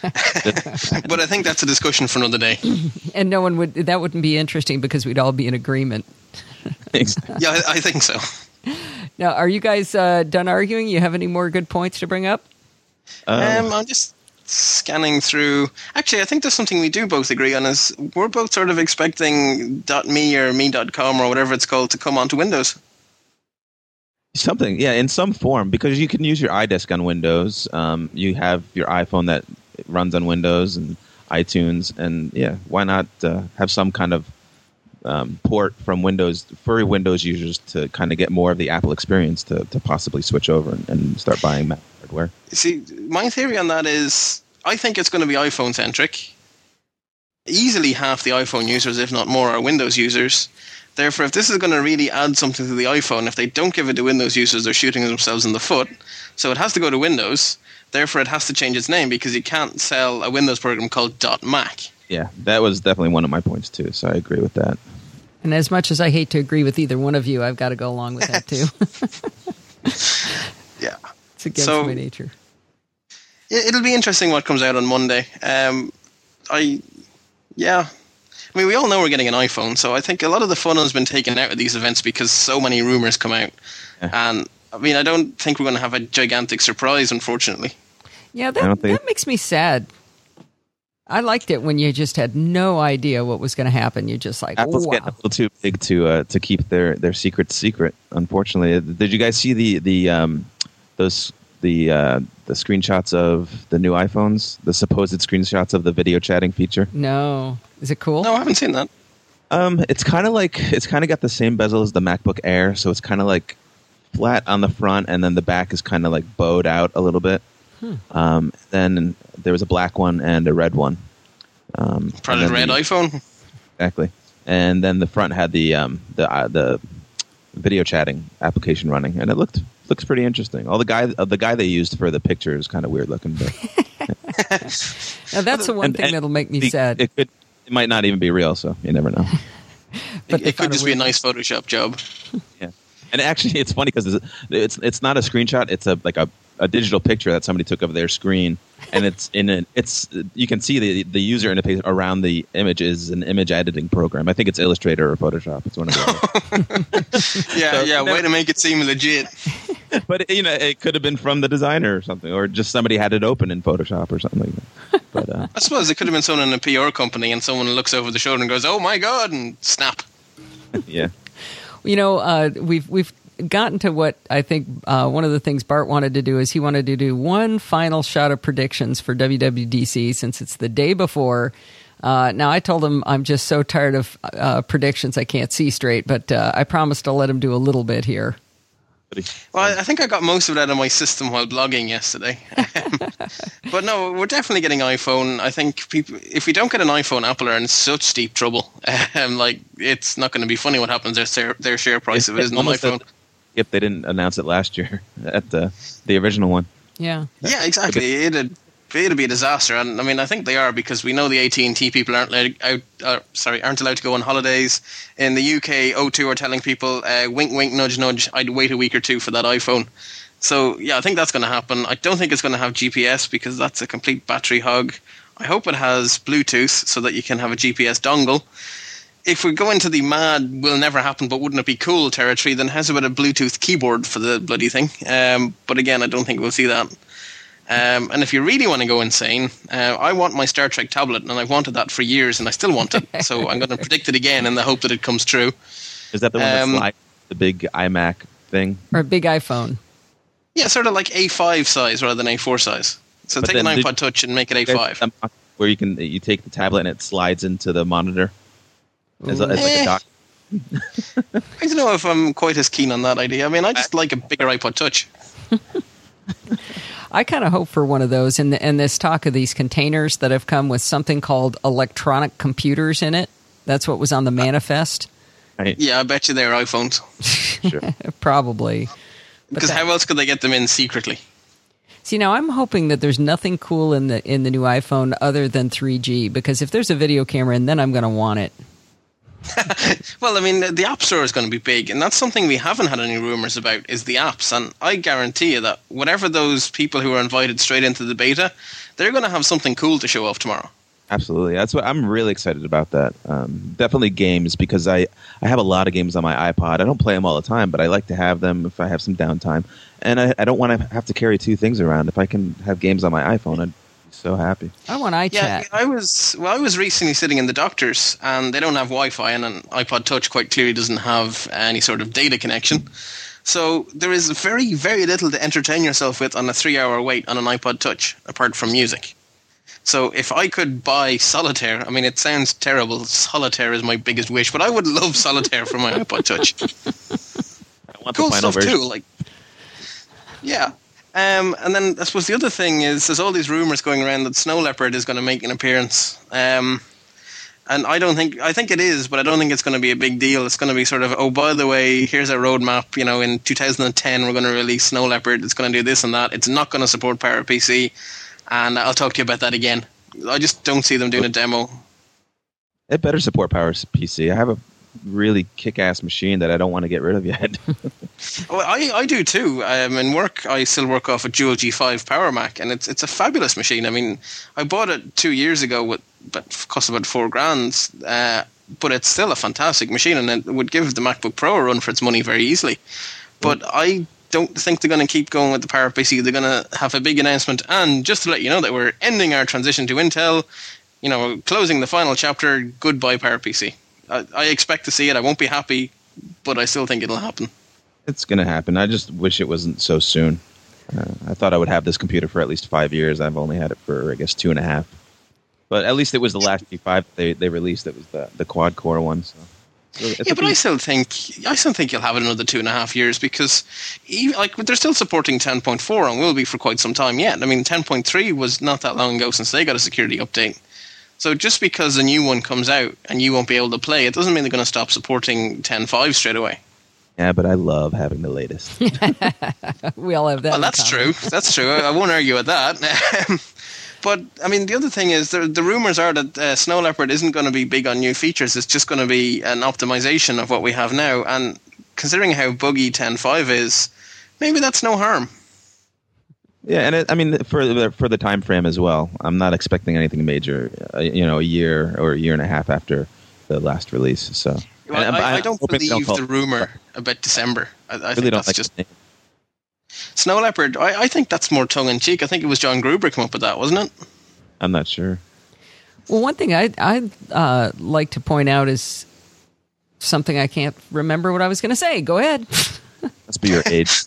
But I think that's a discussion for another day. And no one would, that wouldn't be interesting because we'd all be in agreement. Yeah, I, I think so. Now, are you guys uh, done arguing? You have any more good points to bring up? Um, Um, I'm just scanning through. Actually, I think there's something we do both agree on. Is we're both sort of expecting .me or me dot com or whatever it's called to come onto Windows. Something, yeah, in some form, because you can use your iDisk on Windows. Um, you have your iPhone that runs on Windows and iTunes, and yeah, why not uh, have some kind of um, port from Windows for Windows users to kind of get more of the Apple experience to, to possibly switch over and, and start buying Mac hardware. See, my theory on that is I think it's going to be iPhone centric. Easily half the iPhone users, if not more, are Windows users. Therefore, if this is going to really add something to the iPhone, if they don't give it to Windows users, they're shooting themselves in the foot. So it has to go to Windows. Therefore, it has to change its name, because you can't sell a Windows program called .Mac. Yeah, that was definitely one of my points too, so I agree with that. And as much as I hate to agree with either one of you, I've got to go along with that too. Yeah. It's against So- my nature. It- It'll be interesting what comes out on Monday. Um, I, yeah. I mean, we all know we're getting an iPhone, so I think a lot of the fun has been taken out of these events because so many rumors come out. Yeah. And, I mean, I don't think we're going to have a gigantic surprise, unfortunately. Yeah, I that, don't think- that makes me sad. I liked it when you just had no idea what was going to happen. You're just like, Apple's wow. getting a little too big to uh, to keep their, their secret secret. Unfortunately, did you guys see the the um, those the uh, the screenshots of the new iPhones? The supposed screenshots of the video chatting feature. No. Is it cool? No, I haven't seen that. Um, it's kind of like it's kind of got the same bezel as the MacBook Air, so it's kind of like flat on the front, and then the back is kind of like bowed out a little bit. Hmm. Um, then there was a black one and a red one. Um, Probably and then red the- iPhone. Exactly, and then the front had the um, the uh, the video chatting application running, and it looked looks pretty interesting. All the guy uh, the guy they used for the picture is kind of weird looking, but Now, that's the one and- thing and that'll make me the- sad. It could it might not even be real, so you never know. But It, they it could found a just be a weird- nice Photoshop job. Yeah, and actually, it's funny because it's, it's it's not a screenshot; it's a like a, a digital picture that somebody took of their screen, and it's in an it's you can see the the user interface around the image is an image editing program. I think it's Illustrator or Photoshop. It's one of those. Yeah, So, yeah, no- way to make it seem legit. But you know, it could have been from the designer or something, or just somebody had it open in Photoshop or something like that. But uh, I suppose it could have been someone in a P R company, and someone looks over the shoulder and goes, "Oh my god!" and snap. yeah, You know, uh, we've we've gotten to what I think uh, one of the things Bart wanted to do is he wanted to do one final shot of predictions for W W D C since it's the day before. Uh, now, I told him I'm just so tired of uh, predictions I can't see straight, but uh, I promised to let him do a little bit here. Well, I think I got most of it out of my system while blogging yesterday. But no, we're definitely getting iPhone. I think people, if we don't get an iPhone, Apple are in such deep trouble. Um, like, it's not going to be funny what happens to their, their share price if it isn't an iPhone. If they didn't announce it last year at the the original one. Yeah. Yeah, exactly. It'd, it'd be a disaster. And I mean, I think they are, because we know the A T and T people aren't allowed, out, uh, sorry, aren't allowed to go on holidays. In the U K, O two are telling people, uh, wink, wink, nudge, nudge, I'd wait a week or two for that iPhone. So, yeah, I think that's going to happen. I don't think it's going to have G P S, because that's a complete battery hog. I hope it has Bluetooth so that you can have a G P S dongle. If we go into the mad will never happen but wouldn't it be cool territory, then has about a Bluetooth keyboard for the bloody thing. Um, but again, I don't think we'll see that. Um, and if you really want to go insane, uh, I want my Star Trek tablet, and I've wanted that for years, and I still want it. So I'm going to predict it again in the hope that it comes true. Is that the one Um, that's like the big iMac thing? Or a big iPhone. Yeah, sort of like A five size rather than A four size. So But take an then iPod did- Touch and make it A five. There's a- Where you can you take the tablet and it slides into the monitor as, a, as like Eh. a dock. I don't know if I'm quite as keen on that idea. I mean, I just like a bigger iPod Touch. I kind of hope for one of those. And and this talk of these containers that have come with something called electronic computers in it. That's what was on the manifest. Right? Yeah, I bet you they're iPhones. Sure. Probably. Because that- how else could they get them in secretly? See, now I'm hoping that there's nothing cool in the in the new iPhone other than three G, because if there's a video camera in, then I'm going to want it. Well, I mean, the, the App Store is going to be big, and that's something we haven't had any rumors about, is the apps. And I guarantee you that whatever those people who are invited straight into the beta, they're going to have something cool to show off tomorrow. Absolutely. That's what I'm really excited about. That um, definitely games, because I, I have a lot of games on my iPod. I don't play them all the time, but I like to have them if I have some downtime. And I, I don't want to have to carry two things around. If I can have games on my iPhone, I'd be so happy. I want iChat. Yeah, I was well. I was recently sitting in the doctor's, and they don't have Wi-Fi, and an iPod Touch quite clearly doesn't have any sort of data connection. So there is very, very little to entertain yourself with on a three-hour wait on an iPod Touch, apart from music. So if I could buy Solitaire, I mean, it sounds terrible. Solitaire is my biggest wish, but I would love Solitaire for my iPod Touch. I want Cool the final stuff version. too, like yeah. Um, and then I suppose the other thing is there's all these rumors going around that Snow Leopard is going to make an appearance. Um, and I don't think I think it is, but I don't think it's going to be a big deal. It's going to be sort of, oh, by the way, here's our roadmap. You know, in two thousand ten we're going to release Snow Leopard. It's going to do this and that. It's not going to support PowerPC, and I'll talk to you about that again. I just don't see them doing a demo. It better support PowerPC. I have a really kick-ass machine that I don't want to get rid of yet. Well, I, I do too. Um, in work, I still work off a Dual G five Power Mac, and it's it's a fabulous machine. I mean, I bought it two years ago, with but cost about four grand, uh, but it's still a fantastic machine, and it would give the MacBook Pro a run for its money very easily. But mm. I don't think they're going to keep going with the PowerPC. They're going to have a big announcement, and just to let you know that we're ending our transition to Intel. You know, closing the final chapter. Goodbye, PowerPC. I, I expect to see it. I won't be happy, but I still think it'll happen. It's going to happen. I just wish it wasn't so soon. Uh, I thought I would have this computer for at least five years. I've only had it for, I guess, two and a half. But at least it was the last G five they they released. It was the the quad core one. So. So it's Yeah, a but I piece- still think I still think you'll have it another two and a half years, because even, like they're still supporting ten point four and will be for quite some time yet. I mean, ten point three was not that long ago since they got a security update. So just because a new one comes out and you won't be able to play, it doesn't mean they're going to stop supporting ten point five straight away. Yeah, but I love having the latest. We all have that. Well, in that's common. true. That's true. I, I won't argue with that. But, I mean, the other thing is, the, the rumors are that uh, Snow Leopard isn't going to be big on new features. It's just going to be an optimization of what we have now. And considering how buggy ten point five is, maybe that's no harm. Yeah, and it, I mean for the for the time frame as well. I'm not expecting anything major. Uh, you know, a year or a year and a half after the last release. So Well, and, I, I I'm don't hoping they believe call- the rumor about December. I, I really think don't that's like just the name. Snow Leopard. I, I think that's more tongue in cheek. I think it was John Gruber came up with that, wasn't it? I'm not sure. Well, one thing I I uh, like to point out is something I can't remember what I was going to say. Go ahead. Must be your age.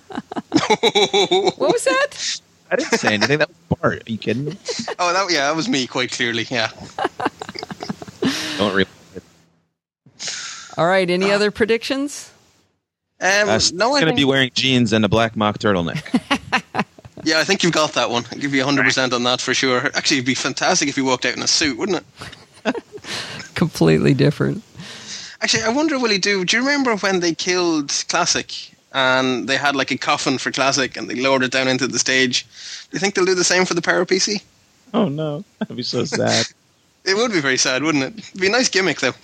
What was that? I didn't say anything. That was Bart. Are you kidding me? Oh, that yeah, that was me quite clearly. Yeah. Don't really. All right. Any other predictions? Um, Uh, no, I going to think, be wearing jeans and a black mock turtleneck. yeah, I think you've got that one. I'll give you one hundred percent on that for sure. Actually, it'd be fantastic if you walked out in a suit, wouldn't it? Completely different. Actually, I wonder will he do. Do you remember when they killed Classic and they had like a coffin for Classic and they lowered it down into the stage? Do you think they'll do the same for the PowerPC? Oh no, that'd be so sad. It would be very sad, wouldn't it? It'd be a nice gimmick, though.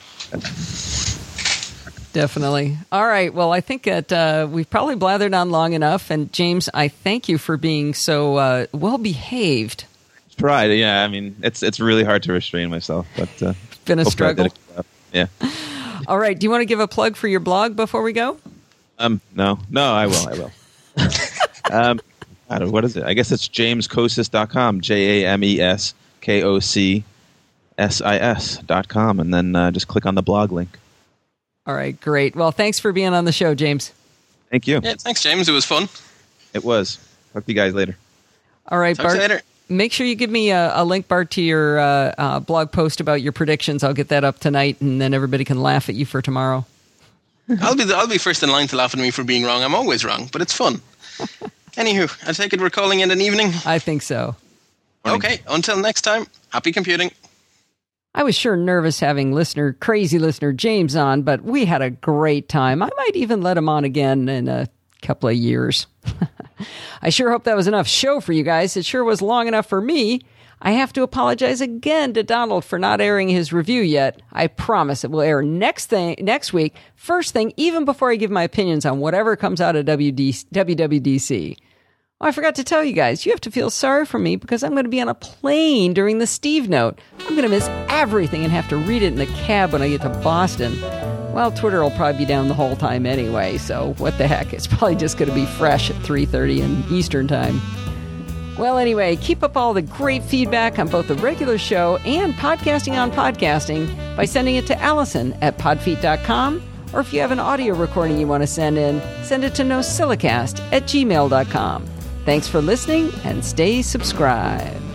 Definitely. All right. Well, I think that uh, we've probably blathered on long enough. And James, I thank you for being so uh, well behaved. Tried, yeah. I mean, it's it's really hard to restrain myself, but uh, It's been a hopefully I did struggle. a good job. Yeah. All right. Do you want to give a plug for your blog before we go? Um. No. No. I will. I will. um. I don't, what is it? I guess it's james kosis dot com. J A M E S K O C S I S dot com, and then uh, just click on the blog link. All right. Great. Well, thanks for being on the show, James. Thank you. Yeah, thanks, James. It was fun. It was. Talk to you guys later. All right, Talk to Bart. you later. Make sure you give me a, a link, Bart, to your uh, uh, blog post about your predictions. I'll get that up tonight, and then everybody can laugh at you for tomorrow. I'll be the, I'll be first in line to laugh at me for being wrong. I'm always wrong, but it's fun. Anywho, I take it we're calling it an evening. I think so. Okay, until next time, happy computing. I was sure nervous having listener, crazy listener James on, but we had a great time. I might even let him on again in a couple of years. I sure hope that was enough show for you guys. It sure was long enough for me. I have to apologize again to Donald for not airing his review yet. I promise it will air next thing next week, first thing, even before I give my opinions on whatever comes out of W W D C. Oh, I forgot to tell you guys, you have to feel sorry for me because I'm going to be on a plane during the Steve Note. I'm going to miss everything and have to read it in the cab when I get to Boston. Well, Twitter will probably be down the whole time anyway, so what the heck? It's probably just going to be fresh at three thirty in Eastern Time. Well, anyway, keep up all the great feedback on both the regular show and Podcasting on Podcasting by sending it to Allison at podfeet dot com, or if you have an audio recording you want to send in, send it to nosilicast at gmail dot com. Thanks for listening, and stay subscribed.